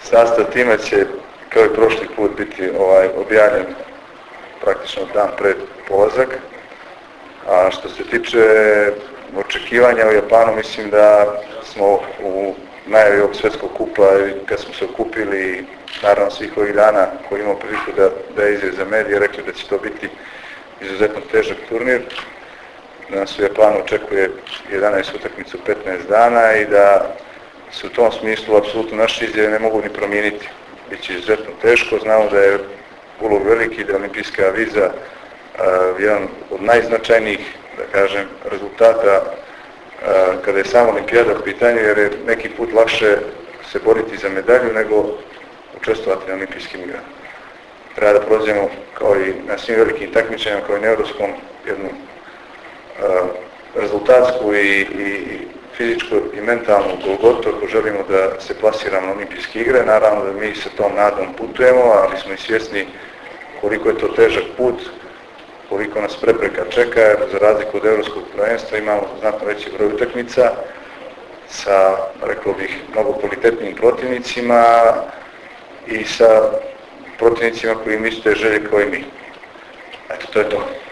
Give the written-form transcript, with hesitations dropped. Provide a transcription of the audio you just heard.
Sastav tima će kao i prošli put biti objavljen praktično dan pred polazak. A što se tiče očekivanja u Japanu, mislim da smo u najavi ovog svjetskog kupa, kad smo se okupili, naravno svih ovih dana koji imamo priliku da izjave za medije, rekli da će to biti izuzetno težak turnir, da nas u Japanu očekuje 11 utakmica u 15 dana i da se u tom smislu apsolutno naše izjave ne mogu ni promijeniti. Biće izuzetno teško, znamo da je ulog veliki, da je olimpijska viza jedan od najznačajnijih, da kažem, rezultata kada je sama olimpijada u pitanju, jer je neki put lakše se boriti za medalju nego učestvovati na olimpijskim igrama. Treba da prođemo, kao i na svim velikim takmičenjima, kao i na evropskom, jednu rezultatsku i fizičku i mentalnu golgotu ako želimo da se plasiramo na olimpijske igre. Naravno da mi sa tom nadom putujemo, ali smo i svjesni koliko je to težak put, koliko nas prepreka čeka, jer za razliku od evropskog prvenstva imamo znatno veći broj utakmica sa, rekao bih, mnogo kvalitetnim protivnicima i sa protivnicima koji imaju iste želje kao i mi. Eto, to je to.